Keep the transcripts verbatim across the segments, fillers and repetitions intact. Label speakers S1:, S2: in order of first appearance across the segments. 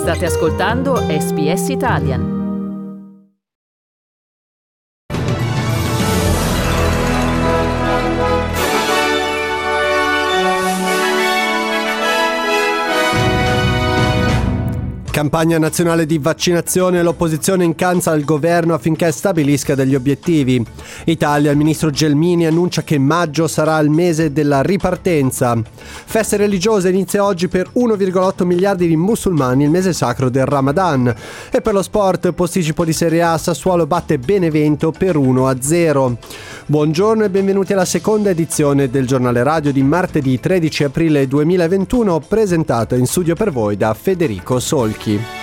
S1: State ascoltando S B S Italian.
S2: Campagna nazionale di vaccinazione, l'opposizione incalza il governo affinché stabilisca degli obiettivi. Italia, il ministro Gelmini annuncia che maggio sarà il mese della ripartenza. Feste religiose, inizia oggi per uno virgola otto miliardi di musulmani il mese sacro del Ramadan. E per lo sport, posticipo di Serie A, Sassuolo batte Benevento per uno a zero. Buongiorno e benvenuti alla seconda edizione del giornale radio di martedì tredici aprile duemilaventuno, presentata in studio per voi da Federico Solchi.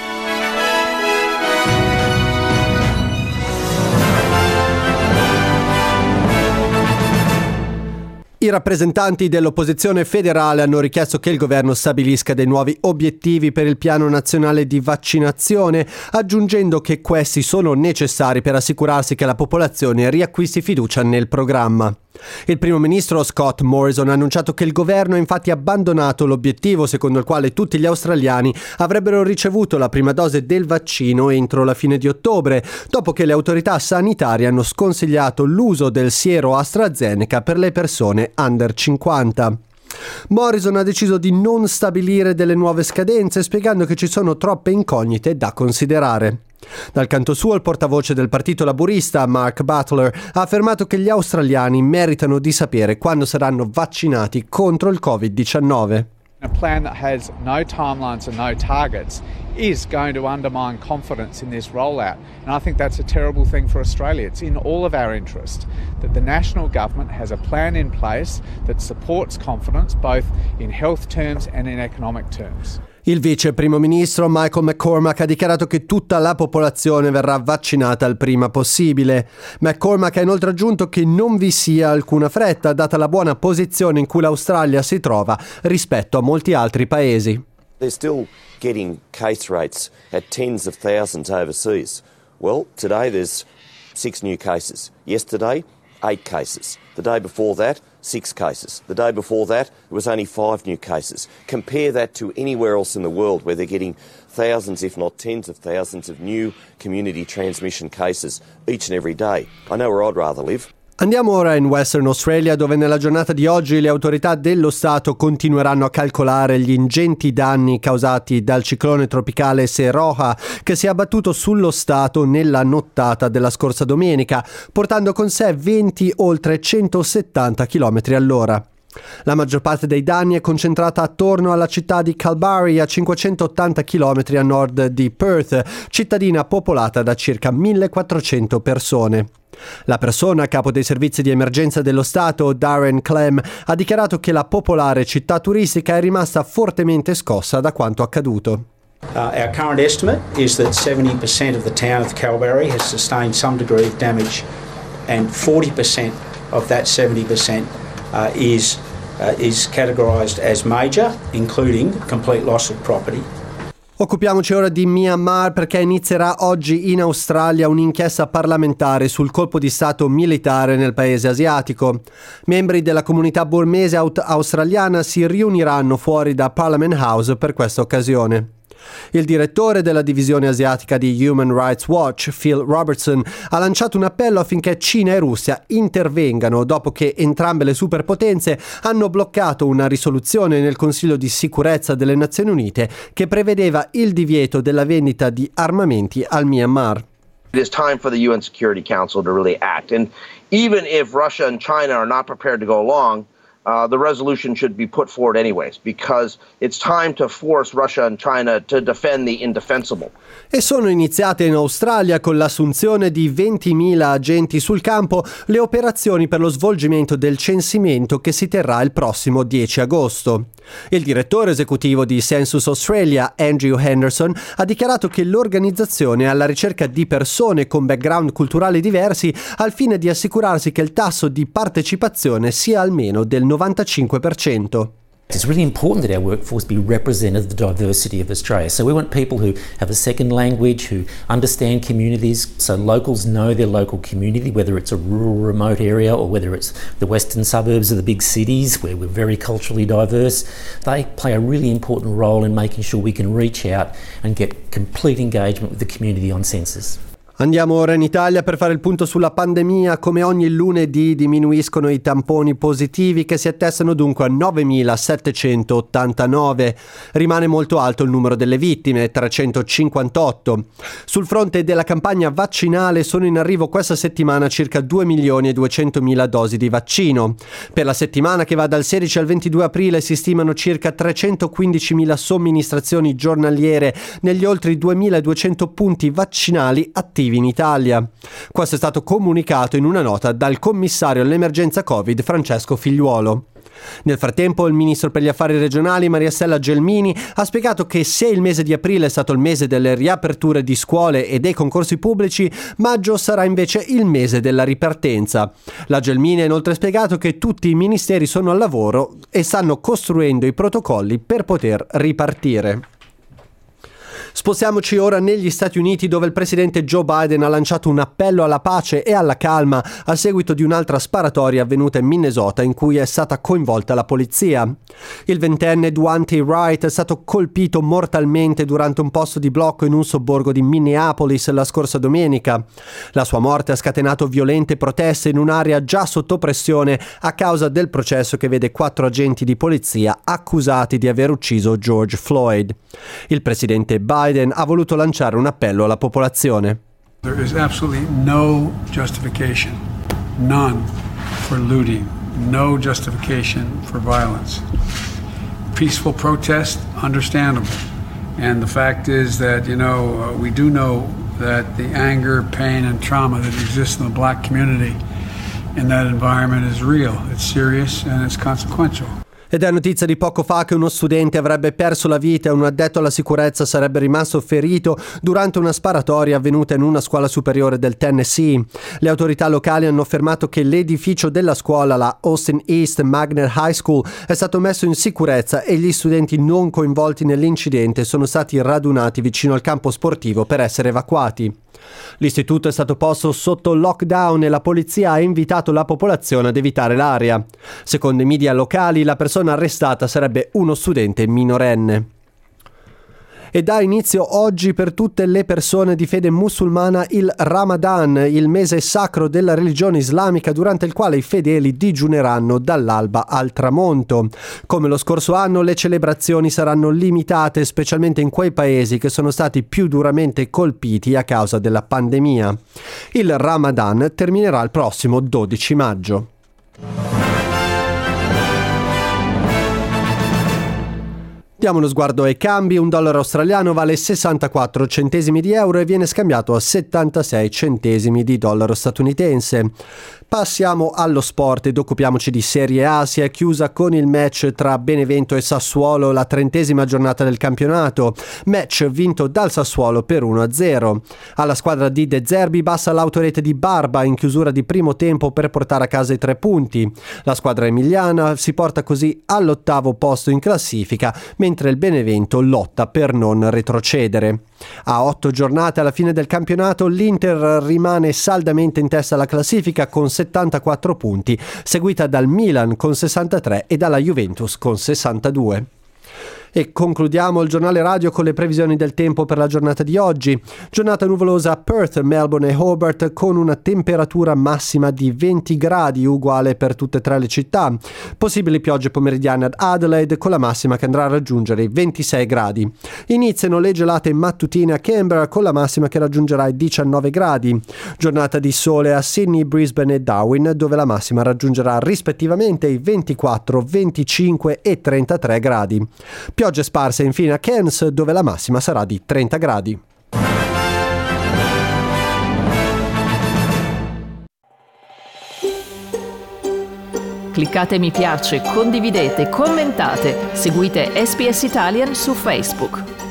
S2: I rappresentanti dell'opposizione federale hanno richiesto che il governo stabilisca dei nuovi obiettivi per il piano nazionale di vaccinazione, aggiungendo che questi sono necessari per assicurarsi che la popolazione riacquisti fiducia nel programma. Il primo ministro Scott Morrison ha annunciato che il governo ha infatti abbandonato l'obiettivo secondo il quale tutti gli australiani avrebbero ricevuto la prima dose del vaccino entro la fine di ottobre, dopo che le autorità sanitarie hanno sconsigliato l'uso del siero AstraZeneca per le persone under cinquanta. Morrison ha deciso di non stabilire delle nuove scadenze, spiegando che ci sono troppe incognite da considerare. Dal canto suo, il portavoce del Partito Laburista, Mark Butler, ha affermato che gli australiani meritano di sapere quando saranno vaccinati contro il covid diciannove.
S3: A plan that has no timelines and no targets is going to undermine confidence in this rollout. And I think that's a terrible thing for Australia. It's in all of our interest that the national government has a plan in place that supports confidence both in health terms and in economic terms.
S2: Il vice primo ministro Michael McCormack ha dichiarato che tutta la popolazione verrà vaccinata il prima possibile. McCormack ha inoltre aggiunto che non vi sia alcuna fretta, data la buona posizione in cui l'Australia si trova rispetto a molti altri paesi.
S4: They're still getting case rates at tens of thousands overseas. Well, today there's six new cases. Yesterday, eight cases. The day before that, six cases. The day before that, there was only five new cases. Compare that to anywhere else in the world where they're getting thousands, if not tens of thousands, of new community transmission cases each and every day. I know where I'd rather live.
S2: Andiamo ora in Western Australia, dove nella giornata di oggi le autorità dello Stato continueranno a calcolare gli ingenti danni causati dal ciclone tropicale Seroja, che si è abbattuto sullo Stato nella nottata della scorsa domenica, portando con sé venti oltre centosettanta chilometri all'ora. La maggior parte dei danni è concentrata attorno alla città di Kalbarri, a cinquecentottanta chilometri a nord di Perth, cittadina popolata da circa millequattrocento persone. La persona a capo dei servizi di emergenza dello Stato, Darren Clem, ha dichiarato che la popolare città turistica è rimasta fortemente scossa da quanto accaduto.
S5: Uh, our current estimate is that seventy percent of the town of Kalbarri has sustained some degree of damage, and forty percent of that seventy percent uh, is uh, is categorised as major, including complete loss of property.
S2: Occupiamoci ora di Myanmar, perché inizierà oggi in Australia un'inchiesta parlamentare sul colpo di stato militare nel paese asiatico. Membri della comunità burmese aut- australiana si riuniranno fuori da Parliament House per questa occasione. Il direttore della divisione asiatica di Human Rights Watch, Phil Robertson, ha lanciato un appello affinché Cina e Russia intervengano dopo che entrambe le superpotenze hanno bloccato una risoluzione nel Consiglio di sicurezza delle Nazioni Unite che prevedeva il divieto della vendita di armamenti al Myanmar.
S6: It is time for the U N Security Council to really act. And even if Russia and China are not prepared to go along, Uh, the resolution should be put forward anyways, because it's time to force Russia and China to defend the indefensible.
S2: E sono iniziate in Australia, con l'assunzione di ventimila agenti sul campo, le operazioni per lo svolgimento del censimento che si terrà il prossimo dieci agosto. Il direttore esecutivo di Census Australia, Andrew Henderson, ha dichiarato che l'organizzazione è alla ricerca di persone con background culturali diversi al fine di assicurarsi che il tasso di partecipazione sia almeno del novantacinque per cento.
S7: It's really important that our workforce be representative of the diversity of Australia. So we want people who have a second language, who understand communities, so locals know their local community, whether it's a rural, remote area or whether it's the western suburbs of the big cities where we're very culturally diverse. They play a really important role in making sure we can reach out and get complete engagement with the community on census.
S2: Andiamo ora in Italia per fare il punto sulla pandemia. Come ogni lunedì diminuiscono i tamponi positivi, che si attestano dunque a novemilasettecentottantanove. Rimane molto alto il numero delle vittime, trecentocinquantotto. Sul fronte della campagna vaccinale sono in arrivo questa settimana circa due milioni e duecentomila dosi di vaccino. Per la settimana che va dal sedici al ventidue aprile si stimano circa trecentoquindicimila somministrazioni giornaliere negli oltre duemiladuecento punti vaccinali attivi in Italia. Questo è stato comunicato in una nota dal commissario all'emergenza Covid Francesco Figliuolo. Nel frattempo il ministro per gli affari regionali Mariastella Gelmini ha spiegato che se il mese di aprile è stato il mese delle riaperture di scuole e dei concorsi pubblici, maggio sarà invece il mese della ripartenza. La Gelmini ha inoltre spiegato che tutti i ministeri sono al lavoro e stanno costruendo i protocolli per poter ripartire. Spostiamoci ora negli Stati Uniti, dove il presidente Joe Biden ha lanciato un appello alla pace e alla calma a seguito di un'altra sparatoria avvenuta in Minnesota in cui è stata coinvolta la polizia. Il ventenne Duante Wright è stato colpito mortalmente durante un posto di blocco in un sobborgo di Minneapolis la scorsa domenica. La sua morte ha scatenato violente proteste in un'area già sotto pressione a causa del processo che vede quattro agenti di polizia accusati di aver ucciso George Floyd. Il presidente Biden ha voluto lanciare un appello alla popolazione.
S8: There is absolutely no justification, none, for looting, no justification for violence. Peaceful protest, understandable. And the fact is that, you know, uh, we do know that the anger, pain, and trauma that exists in the black community in that environment is real. It's serious and it's consequential.
S2: Ed è notizia di poco fa che uno studente avrebbe perso la vita e un addetto alla sicurezza sarebbe rimasto ferito durante una sparatoria avvenuta in una scuola superiore del Tennessee. Le autorità locali hanno affermato che l'edificio della scuola, la Austin East Magnet High School, è stato messo in sicurezza e gli studenti non coinvolti nell'incidente sono stati radunati vicino al campo sportivo per essere evacuati. L'istituto è stato posto sotto lockdown e la polizia ha invitato la popolazione ad evitare l'area. Secondo i media locali, la persona arrestata sarebbe uno studente minorenne. E dà inizio oggi per tutte le persone di fede musulmana il Ramadan, il mese sacro della religione islamica durante il quale i fedeli digiuneranno dall'alba al tramonto. Come lo scorso anno, le celebrazioni saranno limitate, specialmente in quei paesi che sono stati più duramente colpiti a causa della pandemia. Il Ramadan terminerà il prossimo dodici maggio. Diamo uno sguardo ai cambi. Un dollaro australiano vale sessantaquattro centesimi di euro e viene scambiato a settantasei centesimi di dollaro statunitense. Passiamo allo sport ed occupiamoci di Serie A. Si è chiusa con il match tra Benevento e Sassuolo, la trentesima giornata del campionato. Match vinto dal Sassuolo per uno a zero. Alla squadra di De Zerbi basta l'autorete di Barba in chiusura di primo tempo per portare a casa i tre punti. La squadra emiliana si porta così all'ottavo posto in classifica, mentre il Benevento lotta per non retrocedere. A otto giornate alla fine del campionato l'Inter rimane saldamente in testa alla classifica con settantaquattro punti, seguita dal Milan con sessantatré e dalla Juventus con sessantadue. E concludiamo il giornale radio con le previsioni del tempo per la giornata di oggi. Giornata nuvolosa a Perth, Melbourne e Hobart con una temperatura massima di venti gradi uguale per tutte e tre le città. Possibili piogge pomeridiane ad Adelaide con la massima che andrà a raggiungere i ventisei gradi. Iniziano le gelate mattutine a Canberra con la massima che raggiungerà i diciannove gradi. Giornata di sole a Sydney, Brisbane e Darwin dove la massima raggiungerà rispettivamente i ventiquattro, venticinque e trentatré gradi. Piogge sparse infine a Cairns dove la massima sarà di trenta gradi.
S1: Cliccate mi piace, condividete, commentate, seguite S B S Italian su Facebook.